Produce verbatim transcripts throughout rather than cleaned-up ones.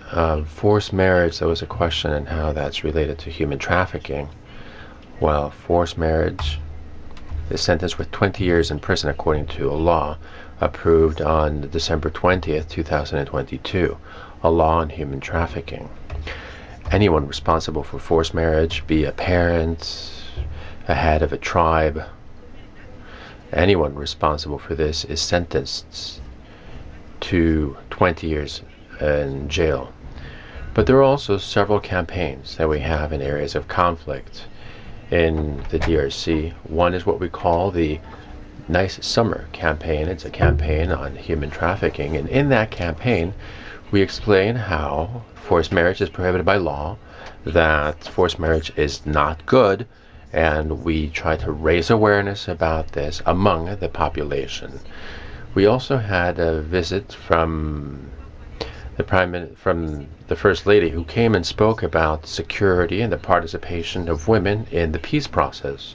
Um, forced marriage, there was a question on how that's related to human trafficking. Well, forced marriage is sentenced with twenty years in prison according to a law approved on December twentieth, two thousand twenty-two, a law on human trafficking. Anyone responsible for forced marriage, be a parent, a head of a tribe, anyone responsible for this is sentenced to twenty years in jail. But there are also several campaigns that we have in areas of conflict in the D R C. One is what we call the Nice Summer campaign. It's a campaign on human trafficking, and in that campaign we explain how forced marriage is prohibited by law, that forced marriage is not good, and we try to raise awareness about this among the population. We also had a visit from the prime Min- from the First Lady, who came and spoke about security and the participation of women in the peace process.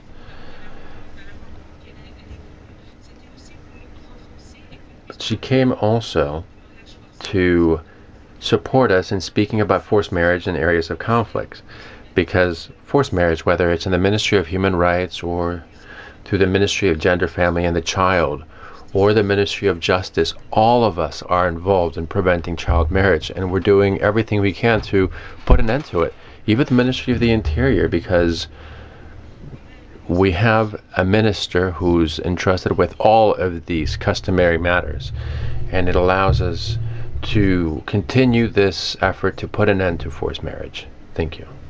She came also to support us in speaking about forced marriage in areas of conflict, because forced marriage, whether it's in the Ministry of Human Rights or through the Ministry of Gender, Family and the Child, or the Ministry of Justice, all of us are involved in preventing child marriage, and we're doing everything we can to put an end to it. Even the Ministry of the Interior, because we have a minister who's entrusted with all of these customary matters, and it allows us to continue this effort to put an end to forced marriage. Thank you.